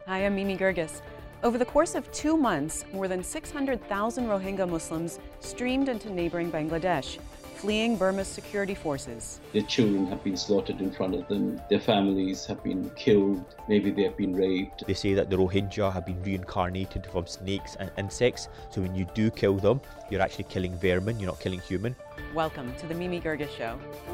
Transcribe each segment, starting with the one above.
Hi, I'm Mimi Girgis. Over the course of 2 months, more than 600,000 Rohingya Muslims streamed into neighboring Bangladesh, fleeing Burma's security forces. Their children have been slaughtered in front of them, their families have been killed, maybe they have been raped. They say that the Rohingya have been reincarnated from snakes and insects, so when you do kill them, you're actually killing vermin, you're not killing human. Welcome to the Mimi Girgis Show.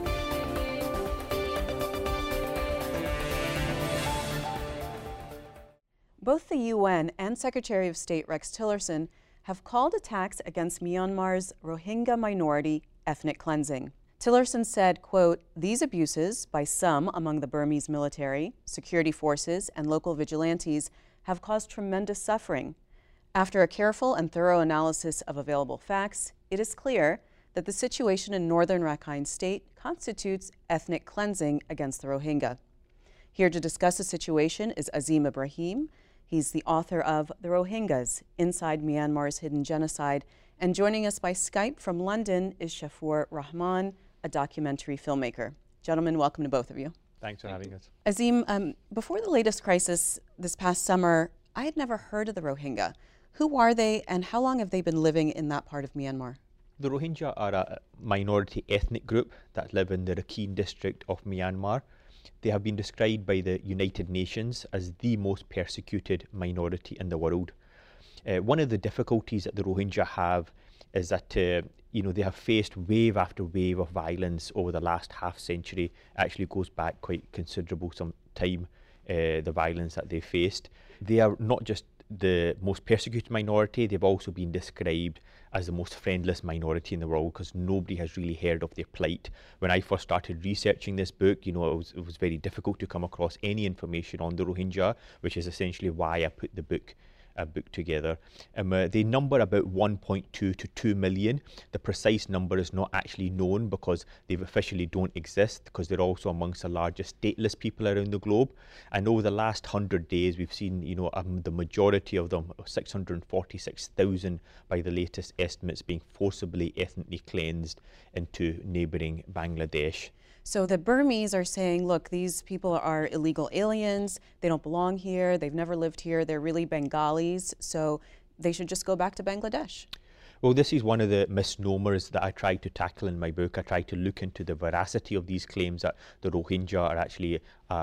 Both the UN and Secretary of State Rex Tillerson have called attacks against Myanmar's Rohingya minority ethnic cleansing. Tillerson said, quote, "These abuses by some among the Burmese military, security forces, and local vigilantes have caused tremendous suffering. After a careful and thorough analysis of available facts, it is clear that the situation in northern Rakhine State constitutes ethnic cleansing against the Rohingya." Here to discuss the situation is Azim Ibrahim. He's the author of The Rohingyas, Inside Myanmar's Hidden Genocide. And joining us by Skype from London is Shafoor Rahman, a documentary filmmaker. Gentlemen, welcome to both of you. Thanks for having us. Azim, before the latest crisis this past summer, I had never heard of the Rohingya. Who are they and how long have they been living in that part of Myanmar? The Rohingya are a minority ethnic group that live in the Rakhine district of Myanmar. They have been described by the United Nations as the most persecuted minority in the world. One of the difficulties that the Rohingya have is that they have faced wave after wave of violence over the last half century. It actually goes back quite considerable some time, the violence that they faced. They are not just the most persecuted minority, they've also been described as the most friendless minority in the world because nobody has really heard of their plight. When I first started researching this book, it was very difficult to come across any information on the Rohingya, which is essentially why I put the book together. They number about 1.2 to 2 million. The precise number is not actually known because they officially don't exist, because they're also amongst the largest stateless people around the globe. And over the last 100 days, we've seen, the majority of them, 646,000 by the latest estimates, being forcibly ethnically cleansed into neighbouring Bangladesh. So the Burmese are saying, look, these people are illegal aliens, they don't belong here, they've never lived here, they're really Bengalis, so they should just go back to Bangladesh. Well, this is one of the misnomers that I tried to tackle in my book. I tried to look into the veracity of these claims that the Rohingya are actually,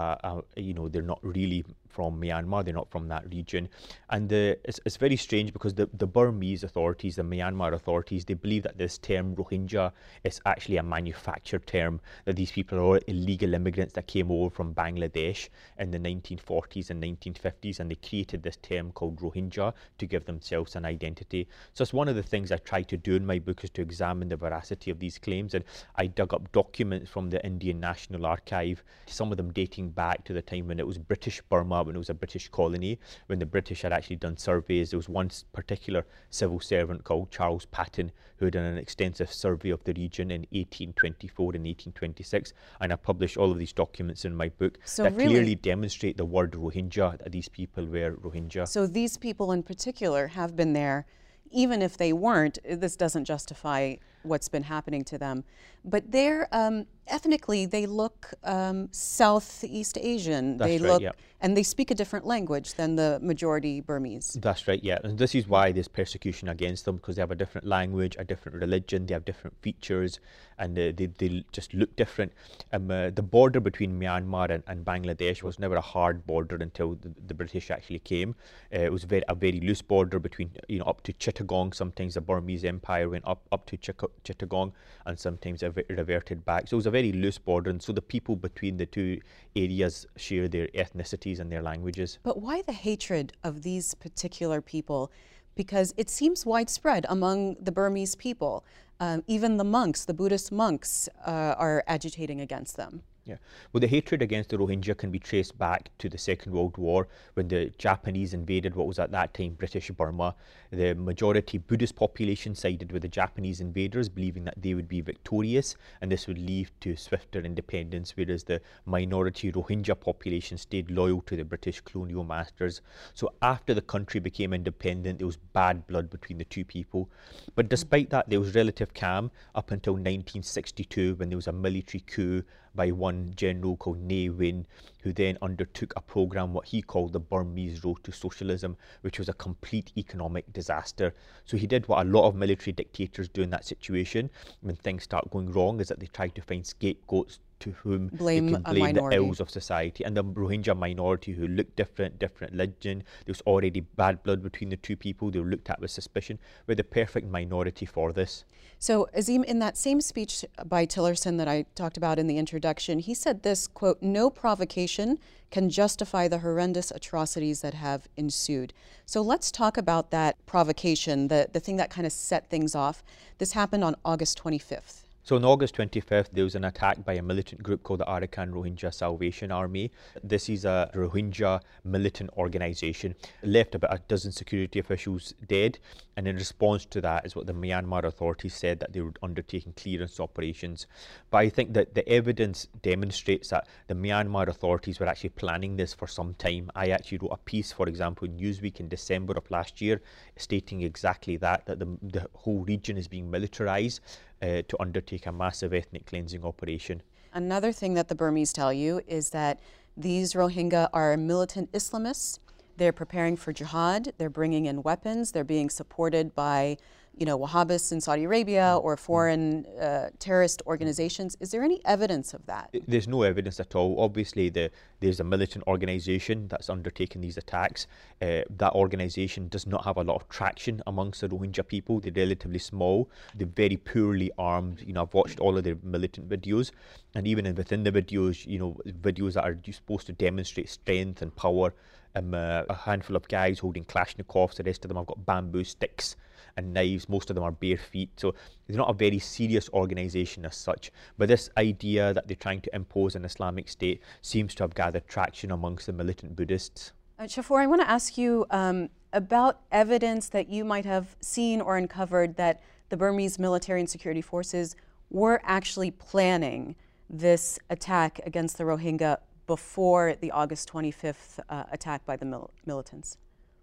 they're not really from Myanmar, they're not from that region. And it's very strange because the Burmese authorities, the Myanmar authorities, they believe that this term Rohingya is actually a manufactured term, that these people are all illegal immigrants that came over from Bangladesh in the 1940s and 1950s, and they created this term called Rohingya to give themselves an identity. So it's one of the things I tried to do in my book, is to examine the veracity of these claims. And I dug up documents from the Indian National Archive, some of them dating back to the time when it was British Burma, when it was a British colony, when the British had actually done surveys. There was one particular civil servant called Charles Patton who had done an extensive survey of the region in 1824 and 1826, and I published all of these documents in my book that clearly demonstrate the word Rohingya, that these people were Rohingya. So these people in particular have been there. Even if they weren't, this doesn't justify what's been happening to them. But they're, ethnically, they look Southeast Asian. That's right, yeah. And they speak a different language than the majority Burmese. That's right, yeah. And this is why there's persecution against them, because they have a different language, a different religion, they have different features, and they just look different. The border between Myanmar and Bangladesh was never a hard border until the British actually came. It was a very loose border between, up to Chittagong. Sometimes the Burmese Empire went up to Chittagong, and sometimes it reverted back. So it was a very loose border, and so the people between the two areas share their ethnicities and their languages. But why the hatred of these particular people? Because it seems widespread among the Burmese people. Even the monks, the Buddhist monks, are agitating against them. Yeah, well, the hatred against the Rohingya can be traced back to the Second World War, when the Japanese invaded what was at that time British Burma. The majority Buddhist population sided with the Japanese invaders, believing that they would be victorious and this would lead to swifter independence, whereas the minority Rohingya population stayed loyal to the British colonial masters. So after the country became independent, there was bad blood between the two people. But despite that, there was relative calm up until 1962, when there was a military coup by one general called Ne Win, who then undertook a program, what he called the Burmese Road to Socialism, which was a complete economic disaster. So he did what a lot of military dictators do in that situation when things start going wrong, is that they try to find scapegoats to whom they can blame the ills of society. And the Rohingya minority, who looked different religion, there was already bad blood between the two people, they were looked at with suspicion, were the perfect minority for this. So Azim, in that same speech by Tillerson that I talked about in the introduction, he said this, quote, "No provocation can justify the horrendous atrocities that have ensued." So let's talk about that provocation, the thing that kind of set things off. This happened on August 25th. So on August 25th, there was an attack by a militant group called the Arakan Rohingya Salvation Army. This is a Rohingya militant organisation. It left about a dozen security officials dead, and in response to that is what the Myanmar authorities said, that they were undertaking clearance operations. But I think that the evidence demonstrates that the Myanmar authorities were actually planning this for some time. I actually wrote a piece, for example, in Newsweek in December of last year, stating exactly that the whole region is being militarised to undertake a massive ethnic cleansing operation. Another thing that the Burmese tell you is that these Rohingya are militant Islamists. They're preparing for jihad. They're bringing in weapons. They're being supported by, Wahhabists in Saudi Arabia or foreign terrorist organizations. Is there any evidence of that? There's no evidence at all. Obviously, there's a militant organisation that's undertaking these attacks. That organisation does not have a lot of traction amongst the Rohingya people. They're relatively small. They're very poorly armed. I've watched all of their militant videos, and even within the videos, videos that are supposed to demonstrate strength and power. A handful of guys holding Kalashnikovs. The rest of them have got bamboo sticks and knives. Most of them are bare feet. So they're not a very serious organisation as such. But this idea that they're trying to impose an Islamic state seems to have gathered traction amongst the militant Buddhists. Shafoor, I want to ask you about evidence that you might have seen or uncovered that the Burmese military and security forces were actually planning this attack against the Rohingya before the August 25th attack by the militants.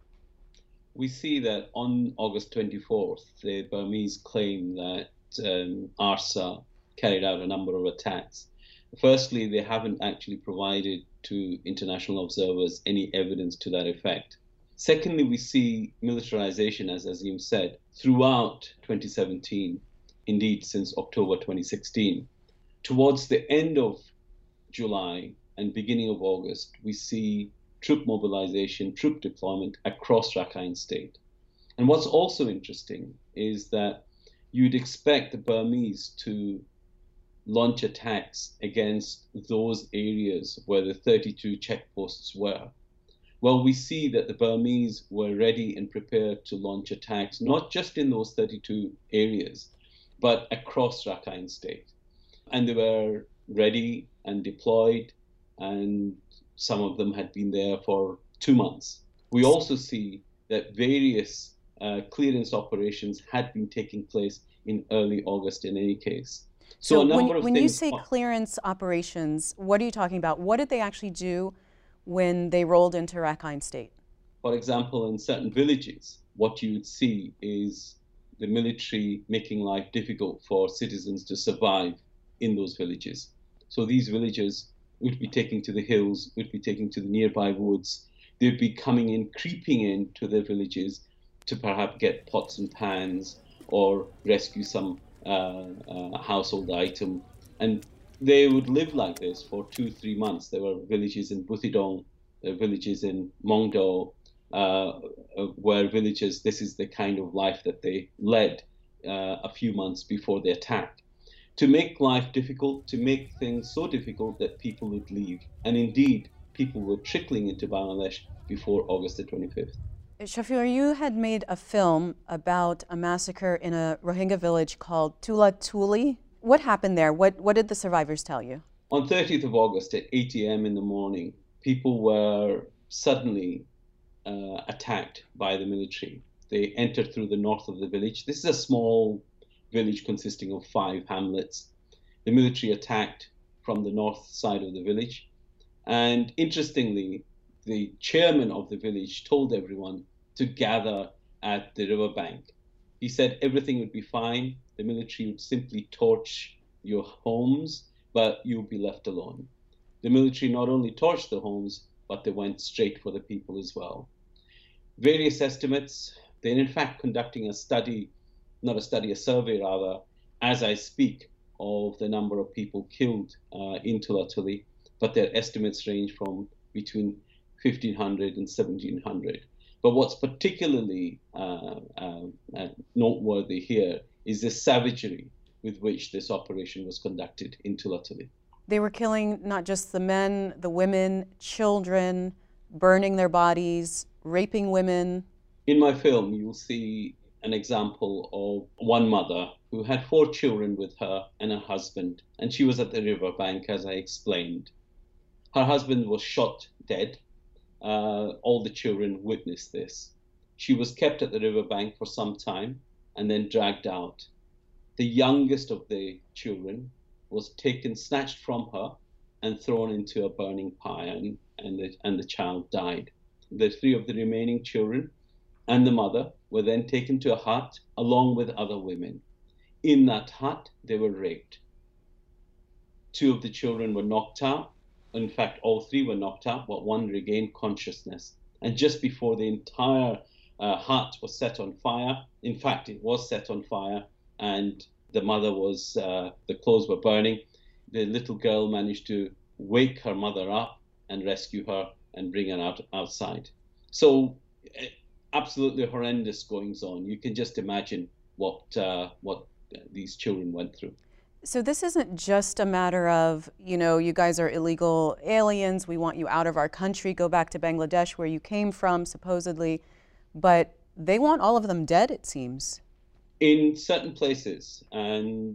We see that on August 24th, the Burmese claim that ARSA carried out a number of attacks. Firstly, they haven't actually provided to international observers any evidence to that effect. Secondly, we see militarization, as Azim said, throughout 2017, indeed since October 2016. Towards the end of July and beginning of August, we see troop mobilization, troop deployment across Rakhine State. And what's also interesting is that you'd expect the Burmese to launch attacks against those areas where the 32 checkposts were. Well, we see that the Burmese were ready and prepared to launch attacks, not just in those 32 areas, but across Rakhine State. And they were ready and deployed, and some of them had been there for 2 months. We also see that various clearance operations had been taking place in early August in any case. So when you say clearance operations, what are you talking about? What did they actually do when they rolled into Rakhine State? For example, in certain villages, what you would see is the military making life difficult for citizens to survive in those villages. So these villages would be taken to the hills, would be taken to the nearby woods. They'd be coming in, creeping into their villages to perhaps get pots and pans or rescue some household item. And they would live like this for 2-3 months. There were villages in Butidong, villages in Mongdo, where villages, this is the kind of life that they led a few months before the attack. To make life difficult, to make things so difficult that people would leave. And indeed, people were trickling into Bangladesh before August the 25th. Shafoor, you had made a film about a massacre in a Rohingya village called Tula Tuli. What happened there? What did the survivors tell you? On 30th of August at 8 a.m. in the morning, people were suddenly attacked by the military. They entered through the north of the village. This is a small village consisting of 5 hamlets. The military attacked from the north side of the village. And interestingly, the chairman of the village told everyone to gather at the riverbank. He said everything would be fine. The military would simply torch your homes but you'll be left alone. The military not only torched the homes, but they went straight for the people as well. Various estimates, they're in fact conducting a survey rather, as I speak, of the number of people killed in Tula Tuli, but their estimates range from between 1,500 and 1,700. But what's particularly noteworthy here is the savagery with which this operation was conducted in Tula Tuli. They were killing not just the men, the women, children, burning their bodies, raping women. In my film, you'll see an example of one mother who had 4 children with her and her husband, and she was at the riverbank, as I explained. Her husband was shot dead. All the children witnessed this. She was kept at the riverbank for some time and then dragged out. The youngest of the children was taken, snatched from her, and thrown into a burning pyre, and the child died. The 3 of the remaining children and the mother were then taken to a hut along with other women. In that hut, they were raped. 2 of the children were knocked out. In fact, all 3 were knocked out, but 1 regained consciousness. And just before the entire hut was set on fire, in fact, it was set on fire, and the mother was, the clothes were burning. The little girl managed to wake her mother up and rescue her and bring her outside. So absolutely horrendous goings on. You can just imagine what these children went through. So this isn't just a matter of, you guys are illegal aliens, we want you out of our country, go back to Bangladesh where you came from, supposedly, but they want all of them dead, it seems. In certain places, and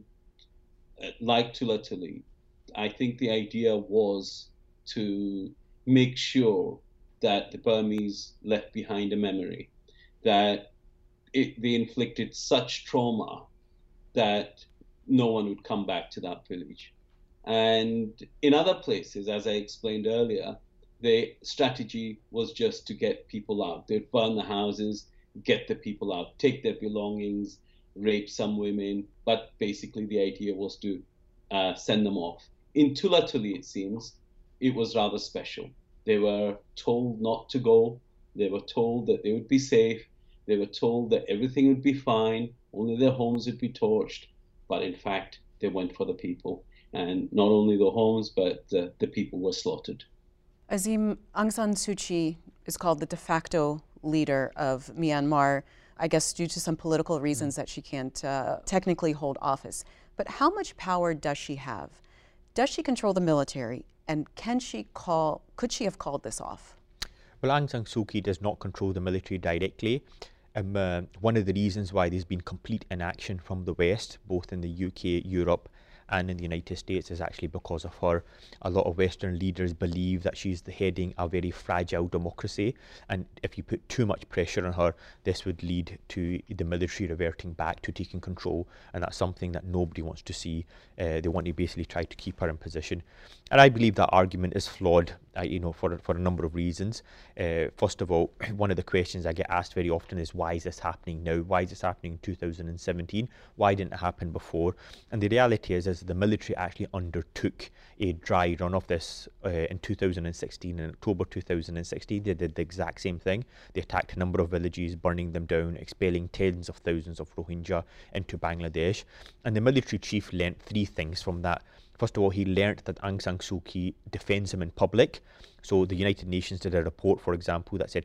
like Tula Tuli, I think the idea was to make sure that the Burmese left behind a memory, that they inflicted such trauma that no one would come back to that village. And in other places, as I explained earlier, the strategy was just to get people out. They'd burn the houses, get the people out, take their belongings, rape some women, but basically the idea was to send them off. In Tula Tuli, it seems, it was rather special. They were told not to go. They were told that they would be safe. They were told that everything would be fine, only their homes would be torched. But in fact, they went for the people. And not only the homes, but the people were slaughtered. Azim, Aung San Suu Kyi is called the de facto leader of Myanmar, I guess due to some political reasons that she can't technically hold office. But how much power does she have? Does she control the military? And could she have called this off? Well, Aung San Suu Kyi does not control the military directly. One of the reasons why there's been complete inaction from the West, both in the UK, Europe, and in the United States, is actually because of her. A lot of Western leaders believe that she's heading a very fragile democracy, and if you put too much pressure on her, this would lead to the military reverting back to taking control, and that's something that nobody wants to see. They want to basically try to keep her in position. And I believe that argument is flawed, for a number of reasons. First of all, one of the questions I get asked very often is, why is this happening now? Why is this happening in 2017? Why didn't it happen before? And the reality is the military actually undertook a dry run of this in 2016. In October 2016, they did the exact same thing. They attacked a number of villages, burning them down, expelling tens of thousands of Rohingya into Bangladesh. And the military chief learnt 3 things from that. First of all, he learnt that Aung San Suu Kyi defends him in public. So the United Nations did a report, for example, that said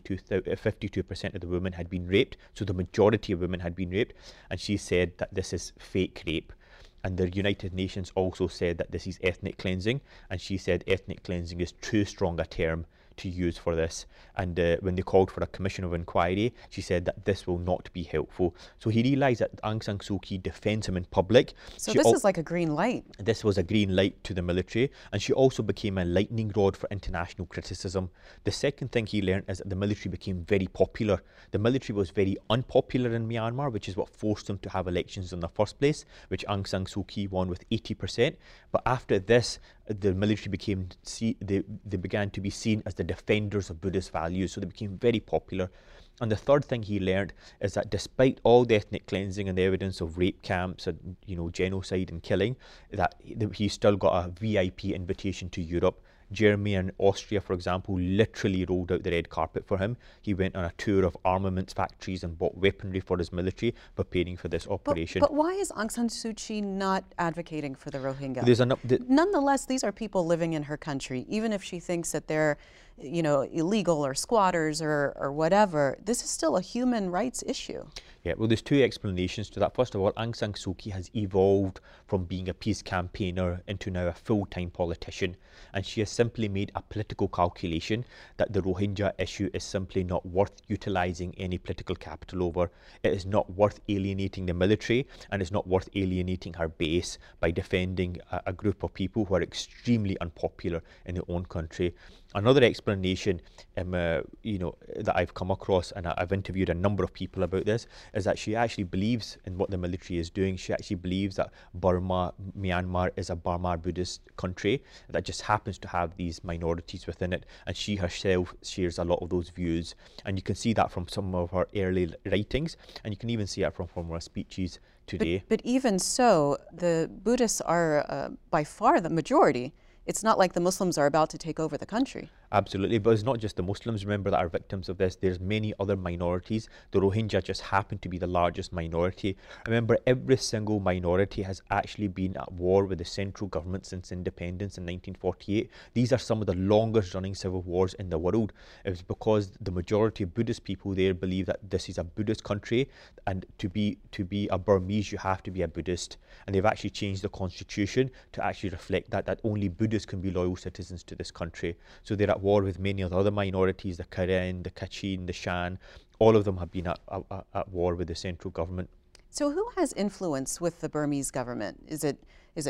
52% of the women had been raped. So the majority of women had been raped. And she said that this is fake rape. And the United Nations also said that this is ethnic cleansing. And she said ethnic cleansing is too strong a term to use for this. And when they called for a commission of inquiry, she said that this will not be helpful. So he realised that Aung San Suu Kyi defends him in public. So this is like a green light. This was a green light to the military, and she also became a lightning rod for international criticism. The second thing he learned is that the military became very popular. The military was very unpopular in Myanmar, which is what forced them to have elections in the first place, which Aung San Suu Kyi won with 80%. But after this, the military they began to be seen as the the defenders of Buddhist values, so they became very popular. And the third thing he learned is that despite all the ethnic cleansing and the evidence of rape camps and genocide and killing, that he still got a VIP invitation to Europe. Germany and Austria, for example, literally rolled out the red carpet for him. He went on a tour of armaments factories and bought weaponry for his military, preparing for this operation. But why is Aung San Suu Kyi not advocating for the Rohingya? Nonetheless, these are people living in her country. Even if she thinks that they're illegal or squatters or whatever, this is still a human rights issue. Yeah, well, there's two explanations to that. First of all, Aung San Suu Kyi has evolved from being a peace campaigner into now a full-time politician, and she has simply made a political calculation that the Rohingya issue is simply not worth utilising any political capital over. It is not worth alienating the military, and it's not worth alienating her base by defending a group of people who are extremely unpopular in their own country. Another explanation, that I've come across, and I've interviewed a number of people about this, is that she actually believes in what the military is doing. She actually believes that Myanmar is a Burma Buddhist country that just happens to have these minorities within it, and she herself shares a lot of those views. And you can see that from some of her early writings, and you can even see it from her speeches today. But even so, the Buddhists are by far the majority. It's not like the Muslims are about to take over the country. Absolutely, but it's not just the Muslims, remember, that are victims of this. There's many other minorities. The Rohingya just happen to be the largest minority. Remember, every single minority has actually been at war with the central government since independence in 1948. These are some of the longest running civil wars in the world. It's because the majority of Buddhist people there believe that this is a Buddhist country, and to be a Burmese, you have to be a Buddhist. And they've actually changed the constitution to actually reflect that only Buddhists can be loyal citizens to this country. So they're at war with many of the other minorities, the Karen, the Kachin, the Shan. All of them have been at war with the central government. So who has influence with the Burmese government? Is it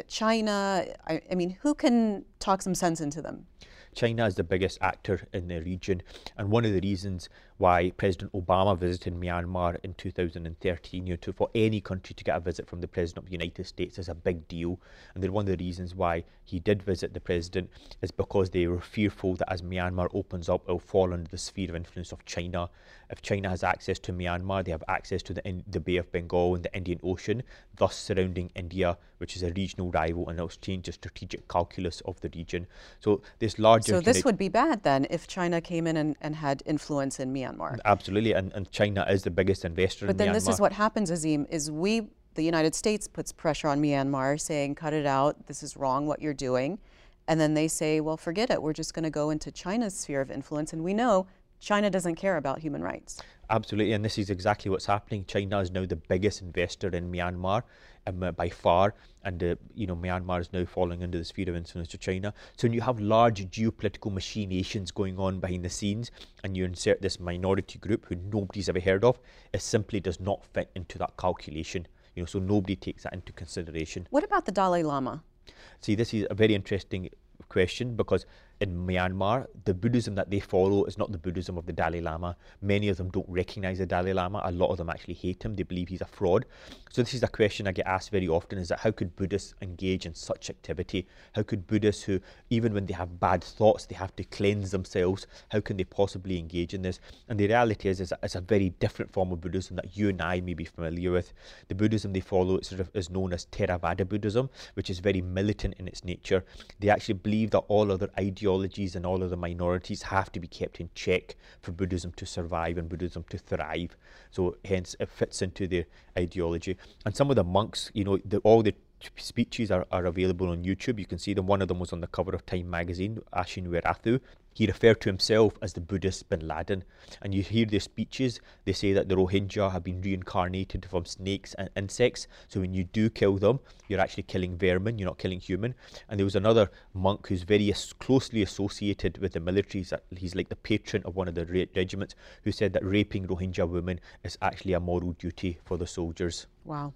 China? I mean, who can talk some sense into them? China is the biggest actor in the region, and one of the reasons why President Obama visited Myanmar in 2013, for any country to get a visit from the President of the United States is a big deal. And then one of the reasons why he did visit the President is because they were fearful that as Myanmar opens up, it will fall under the sphere of influence of China. If China has access to Myanmar, they have access to the Bay of Bengal and the Indian Ocean, thus surrounding India, which is a regional rival, and it will change the strategic calculus of the region. So this would be bad then if China came in and had influence in Myanmar. Absolutely, and China is the biggest investor in Myanmar. But then this is what happens, Azim, is the United States puts pressure on Myanmar saying, cut it out, this is wrong what you're doing. And then they say, well, forget it, we're just going to go into China's sphere of influence. And we know China doesn't care about human rights. Absolutely, and this is exactly what's happening. China is now the biggest investor in Myanmar by far, and Myanmar is now falling under the sphere of influence of China. So when you have large geopolitical machinations going on behind the scenes, and you insert this minority group who nobody's ever heard of, it simply does not fit into that calculation. So nobody takes that into consideration. What about the Dalai Lama? See, this is a very interesting question, because in Myanmar, the Buddhism that they follow is not the Buddhism of the Dalai Lama. Many of them don't recognize the Dalai Lama. A lot of them actually hate him. They believe he's a fraud. So this is a question I get asked very often, is that how could Buddhists engage in such activity? How could Buddhists who, even when they have bad thoughts, they have to cleanse themselves, how can they possibly engage in this? And the reality is it's a very different form of Buddhism that you and I may be familiar with. The Buddhism they follow is known as Theravada Buddhism, which is very militant in its nature. They actually believe that all other ideologies and all of the minorities have to be kept in check for Buddhism to survive and Buddhism to thrive. So hence it fits into their ideology. And some of the monks, all the speeches are available on YouTube. You can see them. One of them was on the cover of Time magazine, Ashin Werathu. He referred to himself as the Buddhist Bin Laden. And you hear their speeches, they say that the Rohingya have been reincarnated from snakes and insects. So when you do kill them, you're actually killing vermin, you're not killing human. And there was another monk who's very closely associated with the military. He's like the patron of one of the regiments, who said that raping Rohingya women is actually a moral duty for the soldiers. Wow.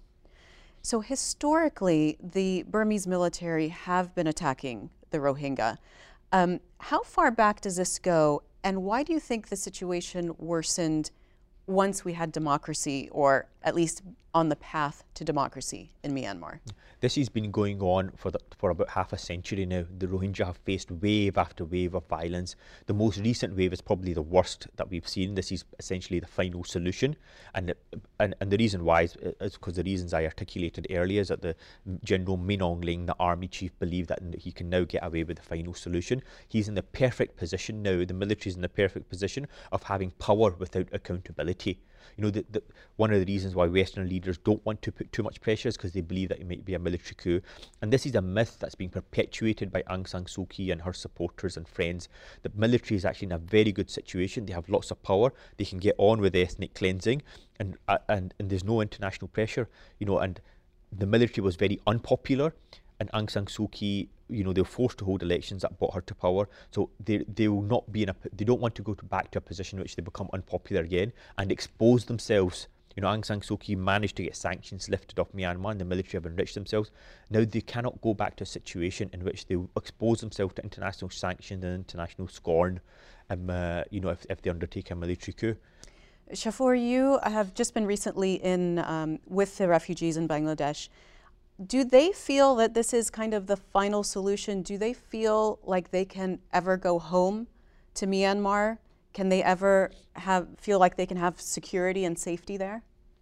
So historically, the Burmese military have been attacking the Rohingya. How far back does this go, and why do you think the situation worsened once we had democracy, or at least on the path to democracy in Myanmar? This has been going on for about half a century now. The Rohingya have faced wave after wave of violence. The most recent wave is probably the worst that we've seen. This is essentially the final solution. And the reason why is because the reasons I articulated earlier is that the General Min Aung Hlaing, the army chief, believed that he can now get away with the final solution. He's in the perfect position now. The military is in the perfect position of having power without accountability. You know, one of the reasons why Western leaders don't want to put too much pressure is because they believe that it might be a military coup. And this is a myth that's being perpetuated by Aung San Suu Kyi and her supporters and friends. The military is actually in a very good situation. They have lots of power. They can get on with ethnic cleansing, and there's no international pressure. You know, and the military was very unpopular, and Aung San Suu Kyi, you know, they were forced to hold elections that brought her to power. So they will not be they don't want to go back to a position in which they become unpopular again and expose themselves. You know, Aung San Suu Kyi managed to get sanctions lifted off Myanmar, and the military have enriched themselves. Now they cannot go back to a situation in which they will expose themselves to international sanctions and international scorn, you know, if they undertake a military coup. Shaffoor, you have just been recently in with the refugees in Bangladesh. Do they feel that this is kind of the final solution? Do they feel like they can ever go home to Myanmar? Can they ever feel like they can have security and safety there?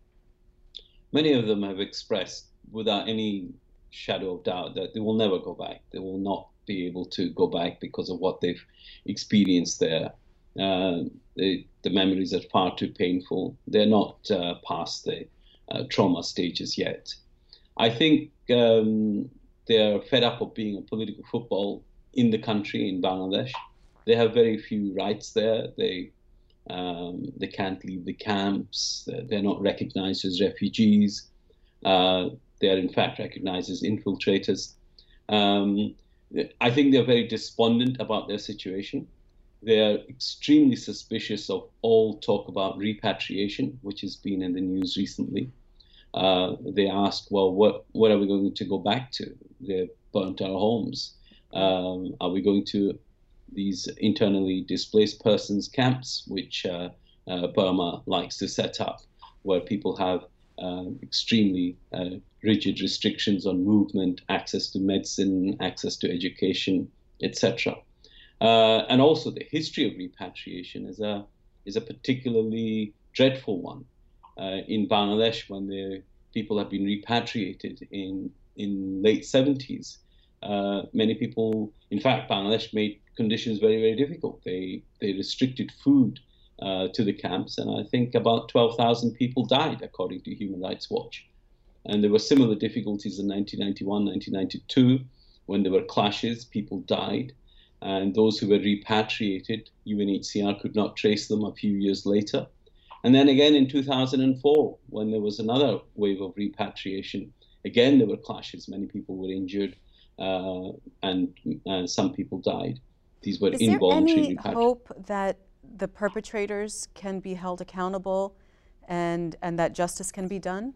Many of them have expressed without any shadow of doubt that they will never go back. They will not be able to go back because of what they've experienced there. The memories are far too painful. They're not past the trauma stages yet. I think they're fed up of being a political football in the country, in Bangladesh. They have very few rights there. They can't leave the camps. They're not recognized as refugees. They are in fact recognized as infiltrators. I think they're very despondent about their situation. They're extremely suspicious of all talk about repatriation, which has been in the news recently. They ask, well, what are we going to go back to? They've burnt our homes. Are we going to these internally displaced persons camps, which Burma likes to set up, where people have extremely rigid restrictions on movement, access to medicine, access to education, etc. And also the history of repatriation is a particularly dreadful one. In Bangladesh, when the people have been repatriated in late 70s, many people, in fact, Bangladesh made conditions very, very difficult. They restricted food to the camps, and I think about 12,000 people died, according to Human Rights Watch. And there were similar difficulties in 1991, 1992, when there were clashes, people died. And those who were repatriated, UNHCR could not trace them a few years later. And then again in 2004, when there was another wave of repatriation, again there were clashes. Many people were injured, and some people died. These were involuntary repatriations. Is there any hope that the perpetrators can be held accountable and that justice can be done?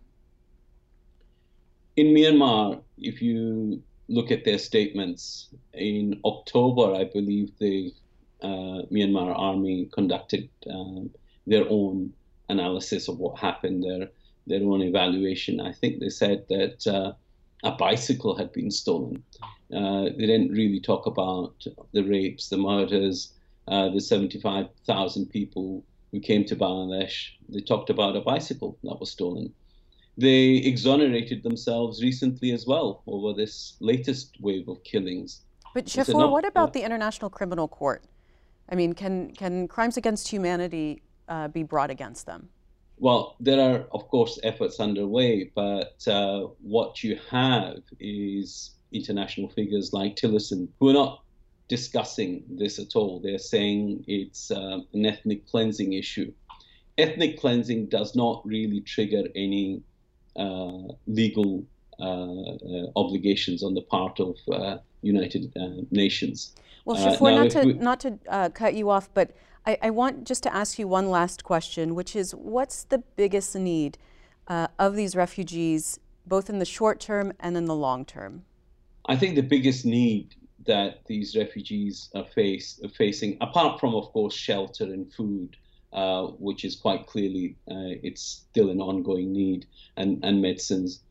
In Myanmar, if you look at their statements, in October, I believe the Myanmar army conducted their own analysis of what happened, their own evaluation. I think they said that a bicycle had been stolen. They didn't really talk about the rapes, the murders, the 75,000 people who came to Bangladesh. They talked about a bicycle that was stolen. They exonerated themselves recently as well over this latest wave of killings. But Shaffoor, what about the International Criminal Court? I mean, can crimes against humanity be brought against them? Well, there are, of course, efforts underway, but what you have is international figures like Tillerson, who are not discussing this at all. They're saying it's an ethnic cleansing issue. Ethnic cleansing does not really trigger any legal obligations on the part of United Nations. Well, Shaffoor, not to cut you off, but I want just to ask you one last question, which is, what's the biggest need of these refugees, both in the short term and in the long term? I think the biggest need that these refugees are facing, apart from, of course, shelter and food, which is quite clearly it's still an ongoing need, and medicines,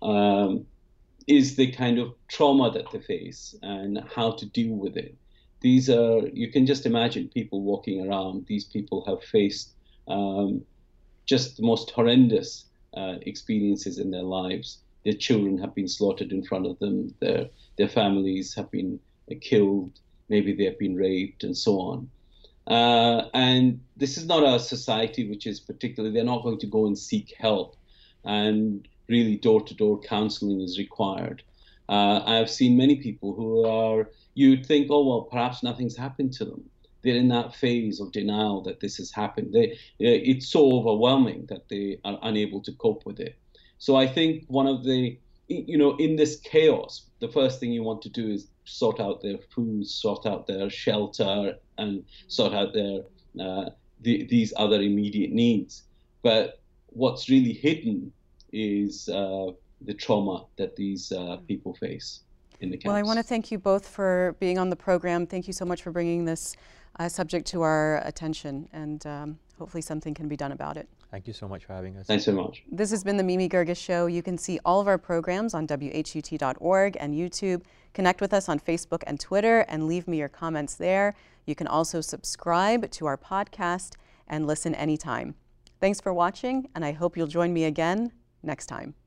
is the kind of trauma that they face and how to deal with it. These are, you can just imagine people walking around. These people have faced just the most horrendous experiences in their lives. Their children have been slaughtered in front of them. Their families have been killed. Maybe they have been raped and so on. And this is not a society which is particularly, they're not going to go and seek help. And really door-to-door counseling is required. I've seen many people who are, you'd think, oh, well, perhaps nothing's happened to them. They're in that phase of denial that this has happened. It's so overwhelming that they are unable to cope with it. So I think one of the, in this chaos, the first thing you want to do is sort out their food, sort out their shelter, and sort out their these other immediate needs. But what's really hidden is the trauma that these people face in the camps. Well, I want to thank you both for being on the program. Thank you so much for bringing this subject to our attention, and hopefully something can be done about it. Thank you so much for having us. Thanks so much. This has been the Mimi Girgis Show. You can see all of our programs on WHUT.org and YouTube. Connect with us on Facebook and Twitter and leave me your comments there. You can also subscribe to our podcast and listen anytime. Thanks for watching, and I hope you'll join me again next time.